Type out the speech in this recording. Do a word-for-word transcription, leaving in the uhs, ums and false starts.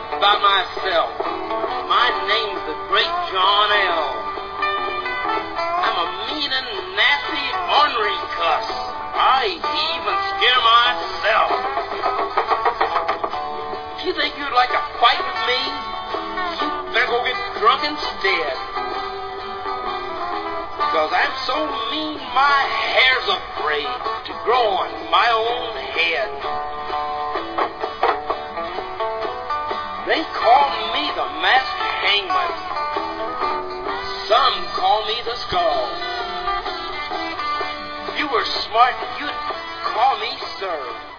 about myself. My name's the Great John L. I'm a mean and nasty, ornery cuss. I even scare myself. If you think you'd like a fight with me, you better go get drunk instead. Because I'm so mean, my hair's afraid to grow on my own head. They call me the masked hangman. Some call me the skull. If you were smart, you'd call me sir.